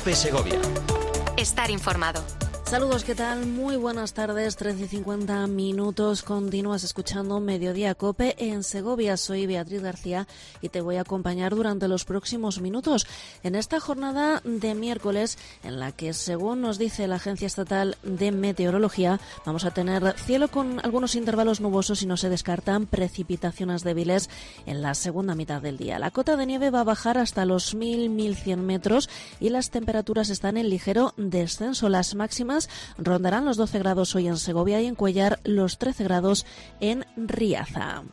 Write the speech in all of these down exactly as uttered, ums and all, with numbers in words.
COPE Segovia. Estar informado. Saludos, ¿qué tal? Muy buenas tardes, trece y cincuenta minutos. Continúas escuchando Mediodía COPE en Segovia. Soy Beatriz García y te voy a acompañar durante los próximos minutos en esta jornada de miércoles en la que, según nos dice la Agencia Estatal de Meteorología, vamos a tener cielo con algunos intervalos nubosos y no se descartan precipitaciones débiles en la segunda mitad del día. La cota de nieve va a bajar hasta los mil a mil cien metros y las temperaturas están en ligero descenso. Las máximas rondarán los doce grados hoy en Segovia y en Cuellar los trece grados en Riaza.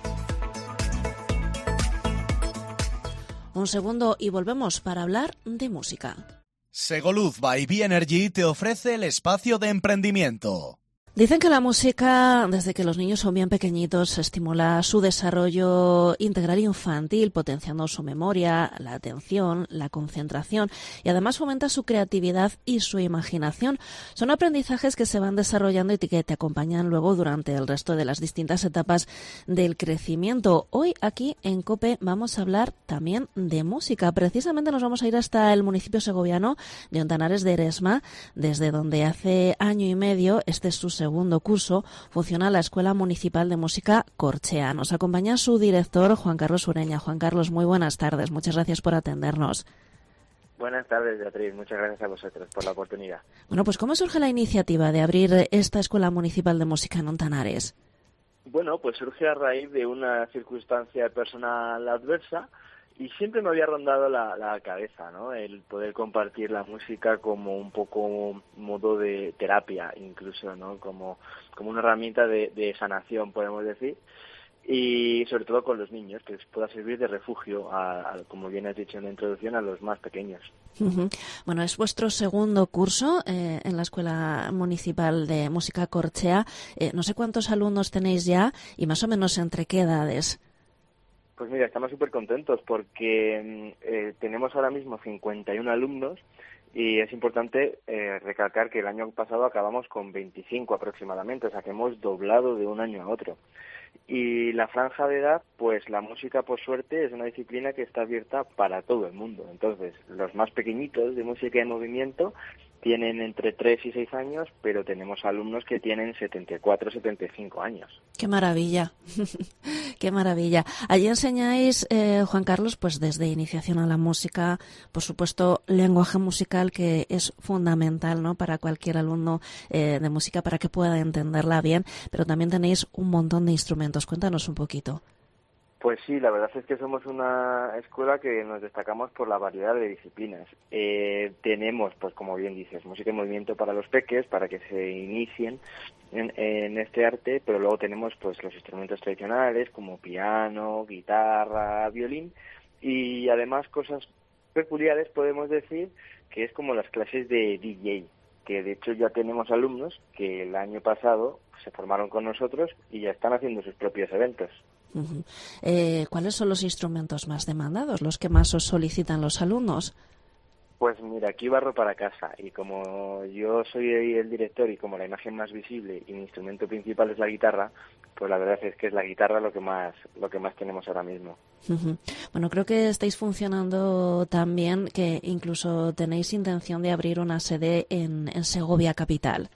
Un segundo y volvemos para hablar de música. Segoluz by B-Energy te ofrece el espacio de emprendimiento. Dicen que la música, desde que los niños son bien pequeñitos, estimula su desarrollo integral infantil, potenciando su memoria, la atención, la concentración y además fomenta su creatividad y su imaginación. Son aprendizajes que se van desarrollando y que te acompañan luego durante el resto de las distintas etapas del crecimiento. Hoy aquí en COPE vamos a hablar también de música. Precisamente nos vamos a ir hasta el municipio segoviano de Ontanares de Eresma, desde donde hace año y medio, este es su segundo curso, funciona la Escuela Municipal de Música Corchea. Nos acompaña su director, Juan Carlos Ureña. Juan Carlos, muy buenas tardes. Muchas gracias por atendernos. Buenas tardes, Beatriz. Muchas gracias a vosotros por la oportunidad. Bueno, pues ¿cómo surge la iniciativa de abrir esta Escuela Municipal de Música en Ontanares? Bueno, pues surge a raíz de una circunstancia personal adversa y siempre me había rondado la, la cabeza, ¿no? El poder compartir la música como un poco modo de terapia, incluso, ¿no? Como, como una herramienta de, de sanación, podemos decir. Y sobre todo con los niños, que les pueda servir de refugio, a, a, como bien has dicho en la introducción, a los más pequeños. Uh-huh. Bueno, es vuestro segundo curso eh, en la Escuela Municipal de Música Corchea. Eh, no sé cuántos alumnos tenéis ya y más o menos entre qué edades. Pues mira, estamos súper contentos porque eh, tenemos ahora mismo cincuenta y uno alumnos y es importante eh, recalcar que el año pasado acabamos con veinticinco aproximadamente, o sea que hemos doblado de un año a otro. Y la franja de edad, pues la música, por suerte, es una disciplina que está abierta para todo el mundo. Entonces, los más pequeñitos de música de movimiento tienen entre tres y seis años, pero tenemos alumnos que tienen setenta y cuatro, setenta y cinco años. ¡Qué maravilla! ¡Qué maravilla! Allí enseñáis, eh, Juan Carlos, pues desde iniciación a la música, por supuesto, lenguaje musical que es fundamental, ¿no?, para cualquier alumno eh, de música para que pueda entenderla bien, pero también tenéis un montón de instrumentos. Cuéntanos un poquito. Pues sí, la verdad es que somos una escuela que nos destacamos por la variedad de disciplinas. Eh, tenemos, pues como bien dices, música y movimiento para los peques, para que se inicien en, en este arte, pero luego tenemos pues los instrumentos tradicionales como piano, guitarra, violín y además cosas peculiares, podemos decir, que es como las clases de D J, que de hecho ya tenemos alumnos que el año pasado se formaron con nosotros y ya están haciendo sus propios eventos. Uh-huh. Eh, ¿Cuáles son los instrumentos más demandados, los que más os solicitan los alumnos? Pues mira, aquí barro para casa y como yo soy el director y como la imagen más visible y mi instrumento principal es la guitarra, pues la verdad es que es la guitarra lo que más lo que más tenemos ahora mismo. Uh-huh. Bueno, creo que estáis funcionando tan bien que incluso tenéis intención de abrir una sede en, en Segovia capital.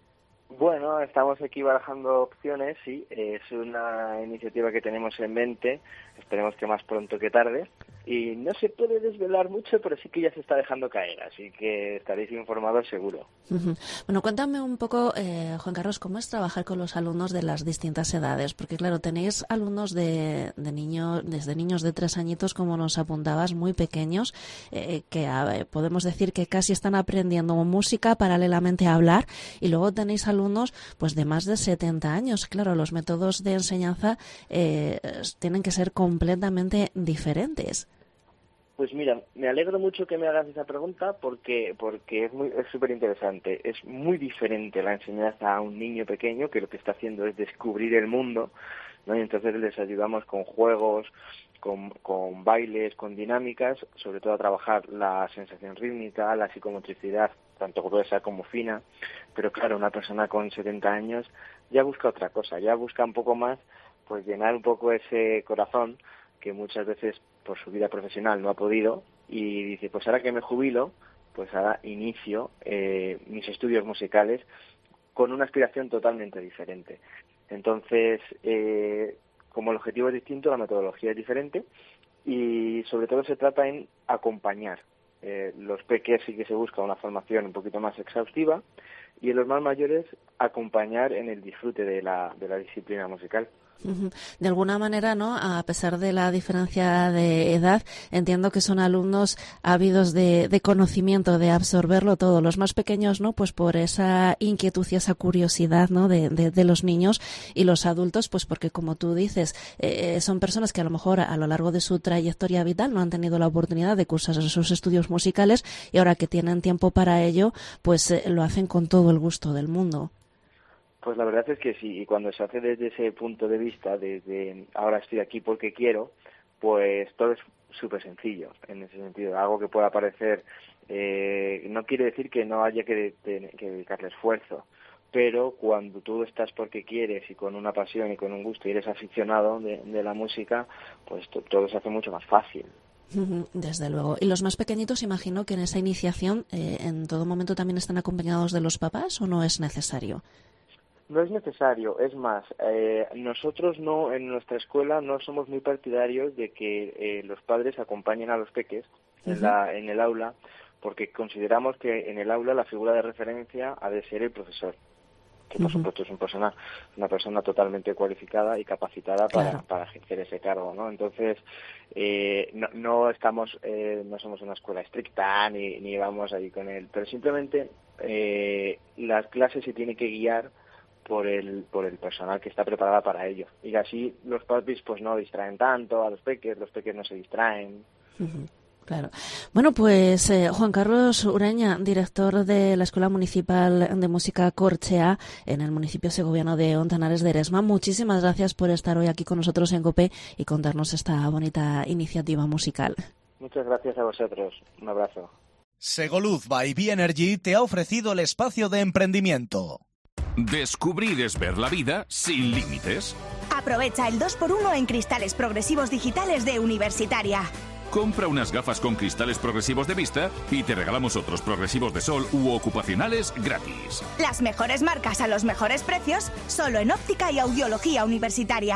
Bueno, estamos aquí barajando opciones, sí, es una iniciativa que tenemos en mente, esperemos que más pronto que tarde, y no se puede desvelar mucho, pero sí que ya se está dejando caer, así que estaréis informados seguro. Uh-huh. Bueno, cuéntame un poco, eh, Juan Carlos, ¿cómo es trabajar con los alumnos de las distintas edades? Porque claro, tenéis alumnos de, de niños, desde niños de tres añitos, como nos apuntabas, muy pequeños, eh, que a, podemos decir que casi están aprendiendo música paralelamente a hablar, y luego tenéis alumnos pues de más de setenta años. Claro, los métodos de enseñanza eh, tienen que ser completamente diferentes. Pues mira, me alegro mucho que me hagas esa pregunta porque porque es muy es súper interesante. Es muy diferente la enseñanza a un niño pequeño, que lo que está haciendo es descubrir el mundo, ¿no? Y entonces les ayudamos con juegos, con, con bailes, con dinámicas, sobre todo a trabajar la sensación rítmica, la psicomotricidad, tanto gruesa como fina. Pero claro, una persona con setenta años ya busca otra cosa, ya busca un poco más, pues llenar un poco ese corazón que muchas veces por su vida profesional no ha podido, y dice, pues ahora que me jubilo, pues ahora inicio eh, mis estudios musicales con una aspiración totalmente diferente. Entonces, eh, como el objetivo es distinto, la metodología es diferente y sobre todo se trata en acompañar. Eh, los peques sí que se busca una formación un poquito más exhaustiva y en los más mayores acompañar en el disfrute de la, de la disciplina musical. De alguna manera, ¿no? A pesar de la diferencia de edad, entiendo que son alumnos ávidos de, de conocimiento, de absorberlo todo. Los más pequeños, ¿no? Pues por esa inquietud y esa curiosidad, ¿no? De, de, de los niños, y los adultos, pues porque, como tú dices, eh, son personas que a lo mejor a lo largo de su trayectoria vital no han tenido la oportunidad de cursar sus estudios musicales y ahora que tienen tiempo para ello, pues eh, lo hacen con todo el gusto del mundo. Pues la verdad es que sí, y cuando se hace desde ese punto de vista, desde ahora estoy aquí porque quiero, pues todo es súper sencillo en ese sentido. Algo que pueda parecer, eh, no quiere decir que no haya que, de, que dedicarle esfuerzo, pero cuando tú estás porque quieres y con una pasión y con un gusto y eres aficionado de, de la música, pues to, todo se hace mucho más fácil. Desde luego. Y los más pequeñitos, imagino que en esa iniciación eh, en todo momento también están acompañados de los papás, ¿o no es necesario? No es necesario, es más, eh, nosotros no en nuestra escuela no somos muy partidarios de que eh, los padres acompañen a los peques en, uh-huh. la, en el aula, porque consideramos que en el aula la figura de referencia ha de ser el profesor, que por uh-huh. supuesto es un persona, una persona totalmente cualificada y capacitada para, claro. para ejercer ese cargo, ¿no? Entonces, eh, no, no estamos, eh, no somos una escuela estricta ni, ni vamos ahí con él, pero simplemente eh, las clases se tienen que guiar por el por el personal que está preparada para ello, y así los papis pues no distraen tanto a los peques, los peques no se distraen. Uh-huh. Claro. Bueno, pues eh, Juan Carlos Ureña, director de la Escuela Municipal de Música Corchea en el municipio segoviano de Ontanares de Eresma, muchísimas gracias por estar hoy aquí con nosotros en COPE y contarnos esta bonita iniciativa musical. Muchas gracias a vosotros. Un abrazo. Segoluz by B-Energy te ha ofrecido el espacio de emprendimiento. Descubrir es ver la vida sin límites. Aprovecha el dos por uno en cristales progresivos digitales de Universitaria. Compra unas gafas con cristales progresivos de vista y te regalamos otros progresivos de sol u ocupacionales gratis. Las mejores marcas a los mejores precios, solo en Óptica y Audiología Universitaria.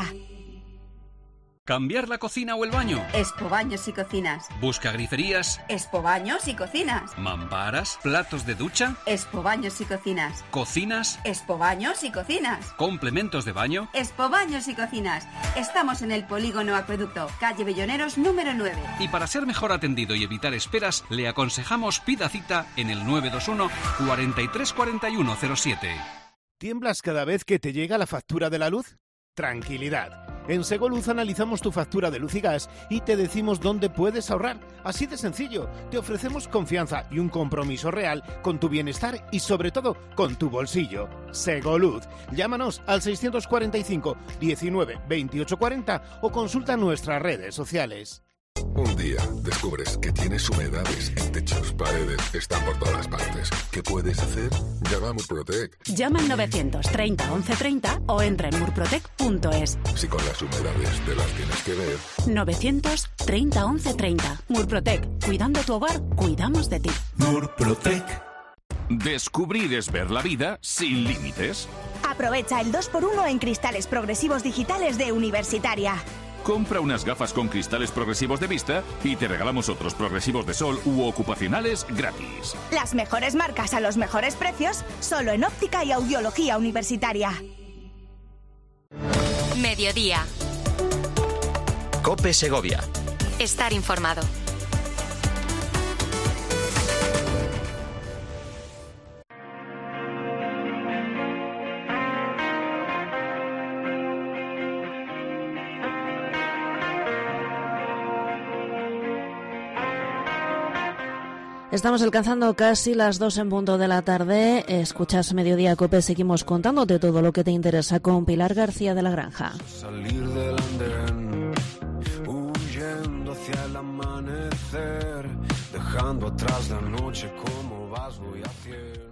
¿Cambiar la cocina o el baño? Expo Baños y Cocinas. ¿Busca griferías? Expo Baños y Cocinas. ¿Mamparas? ¿Platos de ducha? Expo Baños y Cocinas. ¿Cocinas? Expo Baños y Cocinas. ¿Complementos de baño? Expo Baños y Cocinas. Estamos en el Polígono Acueducto, calle Belloneros número nueve. Y para ser mejor atendido y evitar esperas, le aconsejamos pida cita en el nueve dos uno, cuarenta y tres cuarenta y uno cero siete. ¿Tiemblas cada vez que te llega la factura de la luz? Tranquilidad. En Segoluz analizamos tu factura de luz y gas y te decimos dónde puedes ahorrar. Así de sencillo, te ofrecemos confianza y un compromiso real con tu bienestar y sobre todo con tu bolsillo. Segoluz. Llámanos al seiscientos cuarenta y cinco, diecinueve, veintiocho cuarenta o consulta nuestras redes sociales. Un día descubres que tienes humedades en techos, paredes, están por todas partes. ¿Qué puedes hacer? Llama a Murprotec. Llama al novecientos treinta once treinta o entra en murprotec punto es. Si con las humedades te las tienes que ver. novecientos treinta once treinta. Murprotec. Cuidando tu hogar, cuidamos de ti. Murprotec. Descubrir es ver la vida sin límites. Aprovecha el dos por uno en cristales progresivos digitales de Universitaria. Compra unas gafas con cristales progresivos de vista y te regalamos otros progresivos de sol u ocupacionales gratis. Las mejores marcas a los mejores precios, solo en Óptica y Audiología Universitaria. Mediodía. COPE Segovia. Estar informado. Estamos alcanzando casi las dos en punto de la tarde. Escuchas Mediodía COPE. Seguimos contándote todo lo que te interesa con Pilar García de la Granja. Salir del andén, huyendo hacia el amanecer, dejando atrás la noche como vas voy hacia...